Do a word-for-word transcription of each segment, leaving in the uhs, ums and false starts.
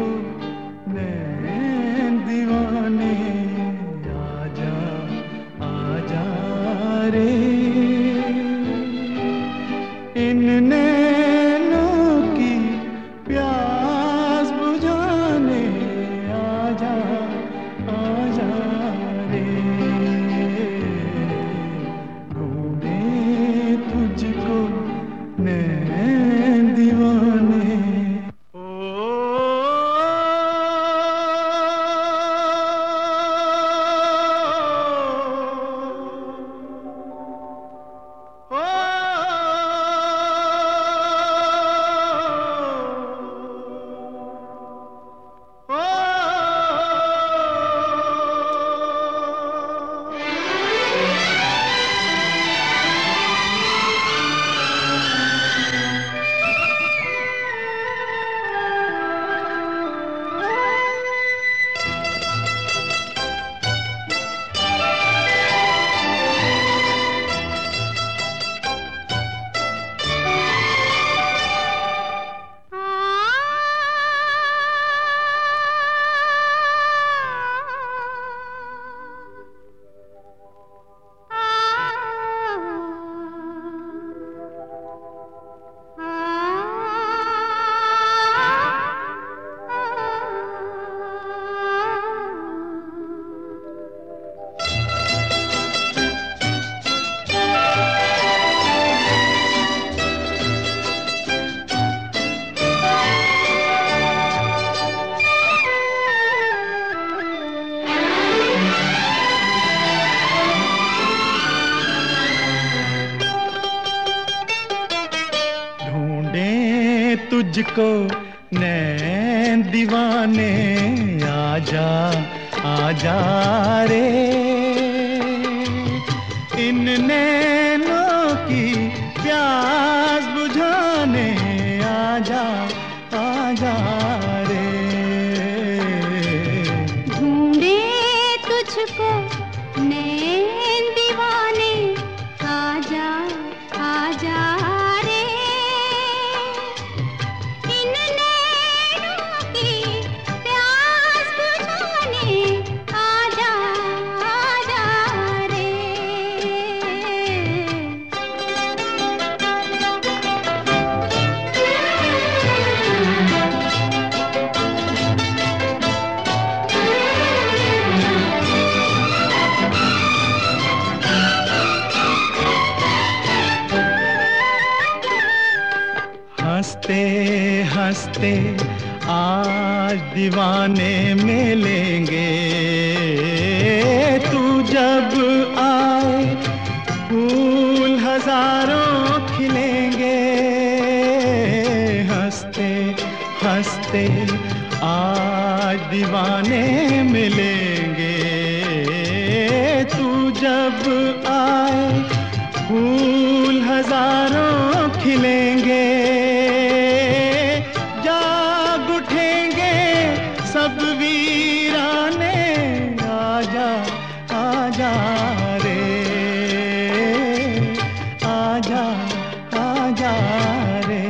तुझको नैन दीवाने, आजा आजा रे इन नैनों की प्यास बुझाने, आजा आजा रे ढूंढे तुझको नैन दीवाने। तुझको नैन दीवाने, आजा आजा रे इन नैनों की प्यास बुझाने, आजा आजा रे ढूंढे तुझको नैन दीवाने, आजा आजा हंसते हंसते आज दीवाने मिलेंगे, तू जब आए फूल हजारों खिलेंगे। हंसते हंसते आज दीवाने मिलेंगे, तू जब आए फूल हजारों खिलेंगे। सब वीराने, आजा आजा रे आजा आजा रे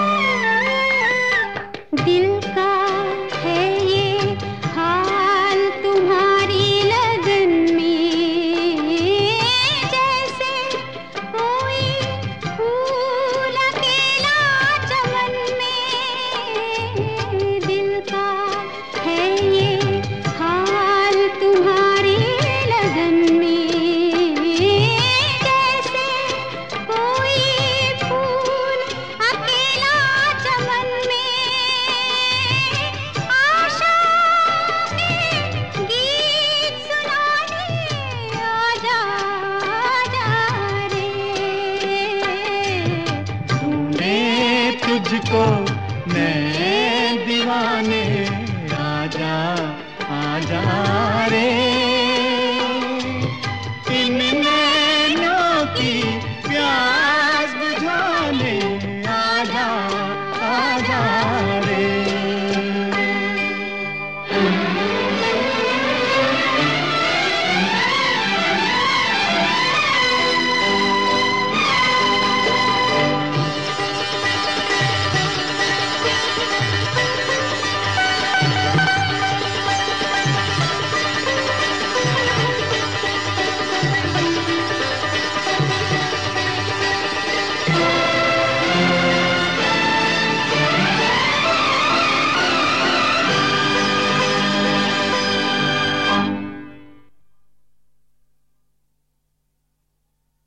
दिल का है ये हाल तुम्हारी लगन में, जैसे कोई फूल अकेला चमन में। दिल का है ये हाल तुम्हारी लगन में, जैसे कोई फूल अकेला चमन में। आशा के गीत सुनाने, आजा आजा रे ढूंढे तुझको नैन दीवाने, आजा आजा रे